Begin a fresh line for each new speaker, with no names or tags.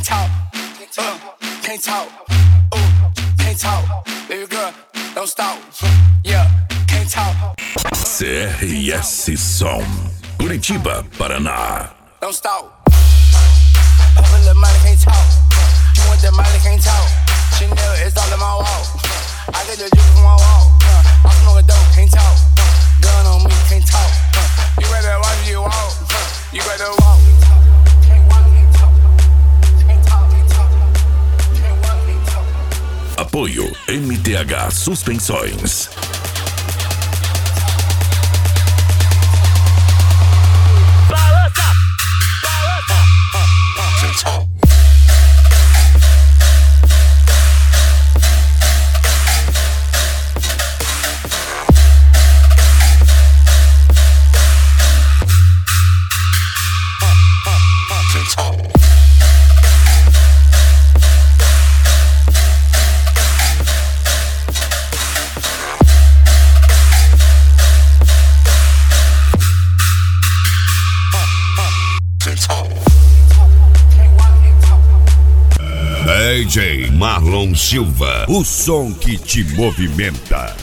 can't talk, can't talk, can't talk, baby girl, don't stop, yeah, can't talk.
CRS Som, Curitiba, Paraná.
Don't stop. Pop a little money, can't talk. You want that money, can't talk. Chanel is all in my wall. I get the juice from my wall. I smoke a dope, can't talk. Gun on me, can't talk. You better watch you walk. You better walk. Can't walk, can't talk. Can't talk, can't talk. Can't walk, can't talk.
Apoio MTH Suspensões.
DJ Marlon Silva, o som que te movimenta.